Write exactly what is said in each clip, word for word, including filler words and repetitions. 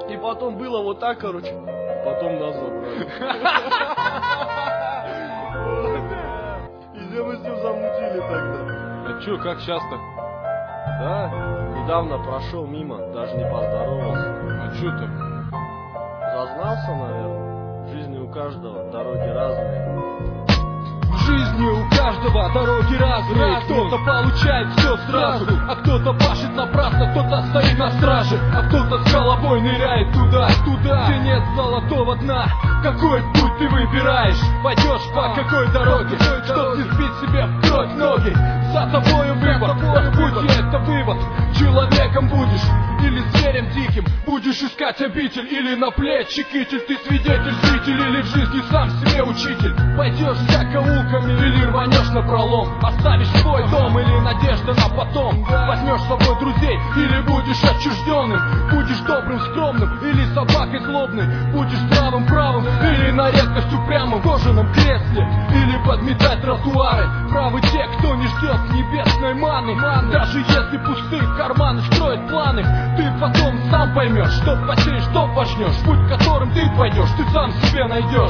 И потом было вот так, короче. Потом нас забрали. И где мы с ним замутили тогда? А чё, как часто? Да, недавно прошел мимо, даже не поздоровался. А чё так? Зазнался, наверное. В жизни у каждого дороги разные. В жизни у каждого дороги разные. Кто-то получает все сразу, а кто-то пашет напрасно, кто-то стоит на страже, а кто-то с головой ныряет туда, туда, где нет золотого дна. Какой путь ты выбираешь? Пойдешь по какой дороге? Чтоб не сбить себе в кровь ноги. За тобою выбор, по пути это вывод. Человеком будешь или зверем диким, будешь искать обитель или на плечи китель. Ты свидетель, зритель или в жизни сам себе учитель. Пойдешь за каулками или рванешь на пролом. Оставишь свой дом или надежда на потом. Возьмешь с собой друзей или будешь отчужденным. Будешь добрым, скромным или собакой злобной. Будешь правым, правым или на редкость упрямым в кожаном кресле. Или подметать тротуары. Правы те, кто не ждет небесной маны. Даже если пустые карманы строят планы, ты потом сам поймешь, что потеешь, что почнешь. Путь, которым ты пойдешь, ты сам себе найдешь.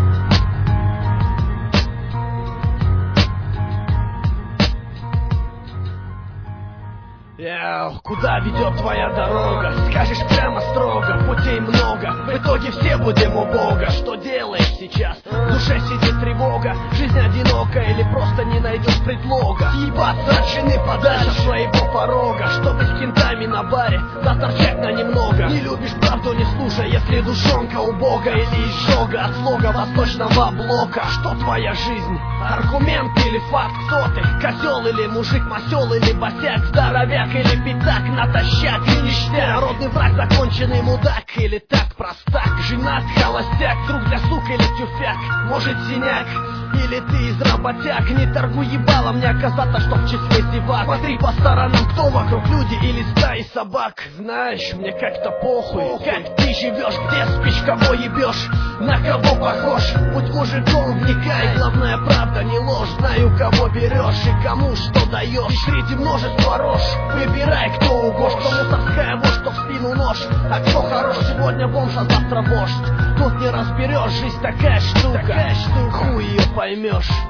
Эх, куда ведет твоя дорога? Скажешь прямо строго, путей много. В итоге все будем у Бога. Что делаешь сейчас? В душе сидит тревога. Жизнь одинока или просто не найдешь предлога. Съебаться от жены подальше своего порога, чтобы с кентами на баре заторчать на немного. Не любишь правду, не слушай, если душонка у Бога. Или изжога от слога восточного блока. Что твоя жизнь? Аргумент или факт? Кто ты? Козел или мужик, масел или босяк? Здоровяк или пятак, натощак и ништяк. Народный враг, законченный мудак или так простак. Женат, холостяк, друг для сук или тюфяк. Может синяк, или ты из работяг. Не торгуй ебалом, не оказаться, что в числе зевак. Смотри по сторонам, кто вокруг, люди или стаи собак. Знаешь, мне как-то похуй, похуй. Как ты живешь, где спишь, кого ебешь, на кого похож. Будь мужиком, вникай, главная правда, не ложь. Знаю, кого берешь и кому что даешь. Среди множества рож выбирай, кто угож. Кто мусорская вошь, что в спину нож. А кто хорош, сегодня бомж, а завтра вождь. Тут не разберешь, жизнь такая штука, такая штука. Хуй ее поймешь.